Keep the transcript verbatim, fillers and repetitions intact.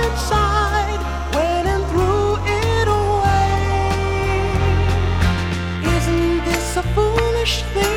inside, went and threw it away. Isn't this a foolish thing?